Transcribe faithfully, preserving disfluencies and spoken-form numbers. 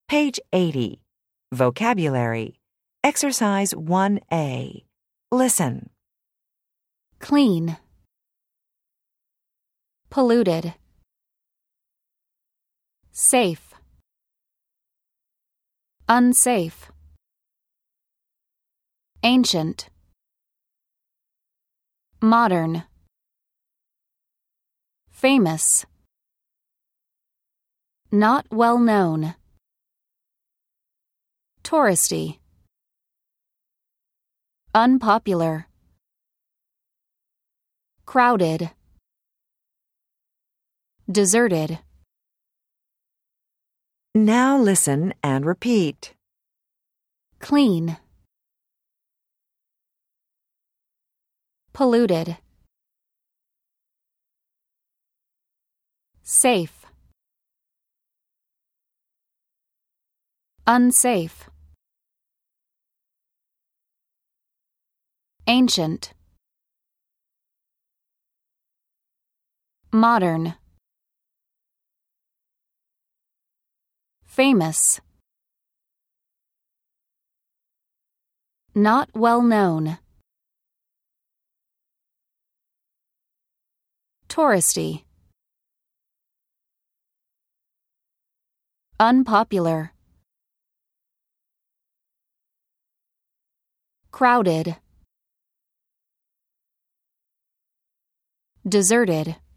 Page eighty. Vocabulary. Exercise one A. Listen. Clean. Polluted. Safe. Unsafe. Ancient. Modern. Famous. Not well known. Touristy. Unpopular. Crowded. Deserted. Now listen and repeat. Clean. Polluted. Safe. Unsafe. Ancient. Modern. Famous. Not well known. Touristy. Unpopular. Crowded. Deserted.